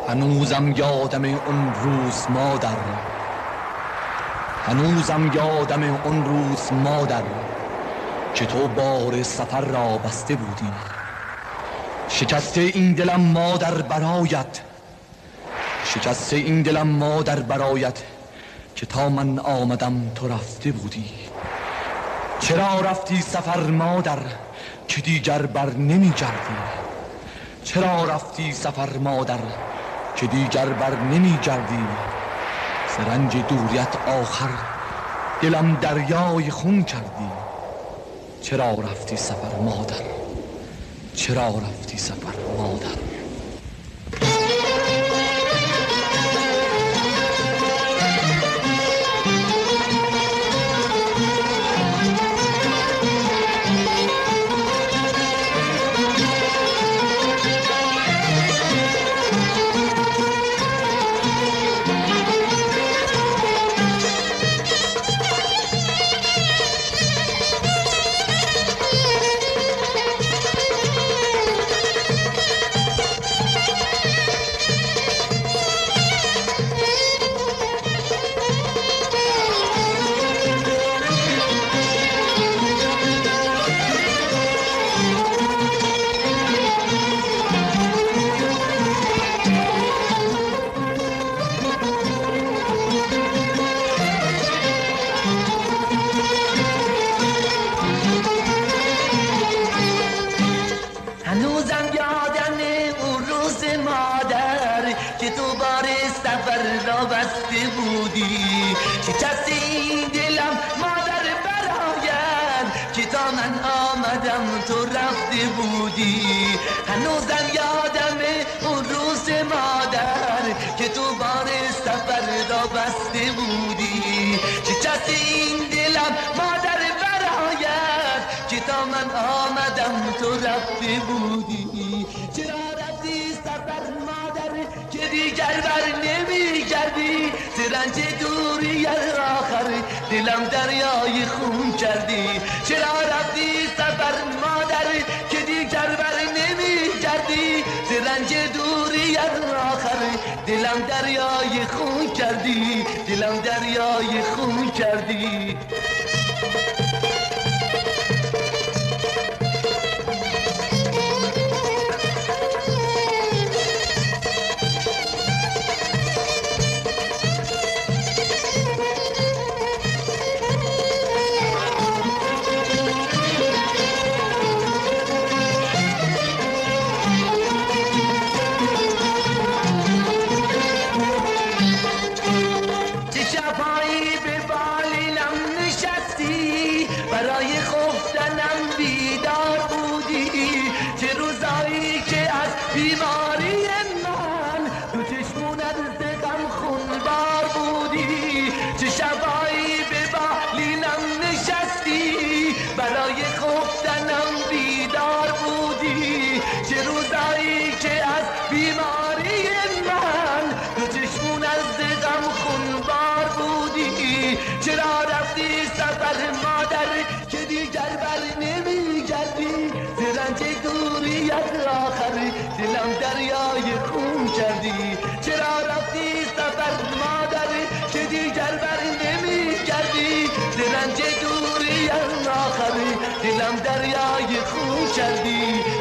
هنوزم یادم اون روز مادر، هنوزم یادم اون روز مادر که تو بار سفر را بسته بودی. شکسته این دلم مادر برایت، شکسته این دلم مادر برایت که تا من آمدم تو رفته بودی. چرا رفتی سفر مادر که دیگر بر نمی گردی؟ چرا رفتی سفر مادر که دیگر بر نمی گردی؟ سرنج دوریت آخر دلم دریای خون کردی. چرا رفتی سفر مادر؟ چرا رفتی سفر مادر؟ هنوزم یادم اون روز مادر که تو بار سفر را بسته بودی. شکست این دلم مادر برایت که تا من آمدم تو رفته بودی. هنوزم یادم اون روز مادر که تو بار سفر را بسته بودی. شکست این دلم مادر برایت که تا من آمدم تو رفته بودی. چرا رفتی سفر مادر که دیگر بر نمی گردی؟ سرنج دوری آخر دلم دریای خون کردی. چرا رفتی سفر مادر که دیگر بر نمی گردی؟ سرنج دوری آخر دلم دریای خون کردی. دلم دریای خون کردی. برای خفتنم بیدار بودی. چه روزایی که از بیماری من تو چشمونت غم خونبار بودی. چه شبایی به بالینم نشستی برای خفتنم بیدار بودی. چه روزایی که از بیماری من تو چشمونت غم خونبار بودی. چرا رفتی سفر مادر که دیگر بر نمی گردی؟ سرنج دوریت آخر دلم دریای خون کردی. چرا رفتی سفر مادر که دیگر بر نمی گردی؟ سرنج دوریت آخر دلم دریای خون کردی.